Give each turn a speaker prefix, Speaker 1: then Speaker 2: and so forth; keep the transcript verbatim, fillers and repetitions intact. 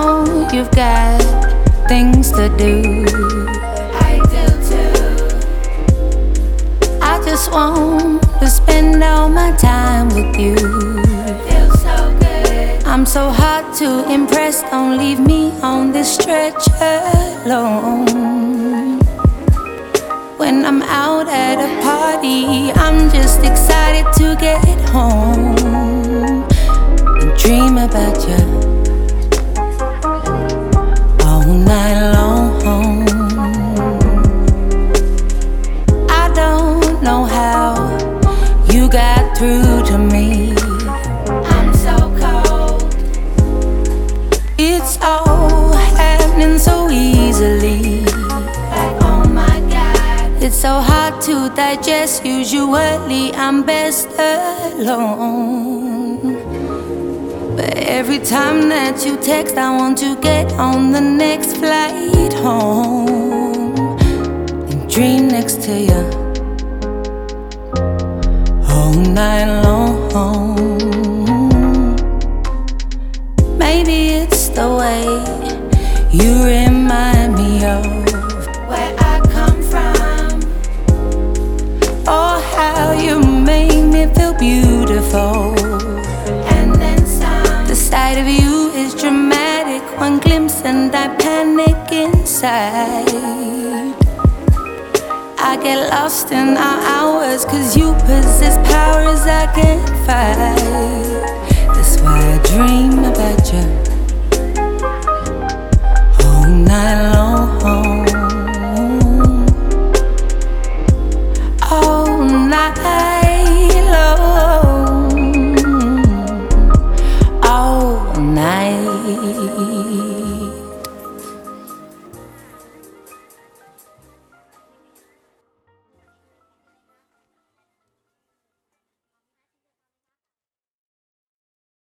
Speaker 1: know you've got things to do.
Speaker 2: I do too.
Speaker 1: I just want to spend all my time with you.
Speaker 2: Feels so good.
Speaker 1: I'm so hard to impress, don't leave me on this stretch alone. When I'm out at a party, I'm just excited to get home and dream about you all night long. I don't know how you got through to me.
Speaker 2: I'm so cold.
Speaker 1: It's all happening so easily.
Speaker 2: Like, oh my God.
Speaker 1: It's so hard to digest. Usually I'm best alone, but every time that you text, I want to get on the next flight home and dream next to you all night long. Maybe it's the way you remind me of
Speaker 2: Where I come from.
Speaker 1: oh, how you make me feel beautiful.
Speaker 2: And then some.
Speaker 1: The sight of you is dramatic. One glimpse and I panic inside. I get lost in our hours, cause you possess powers I can't fight.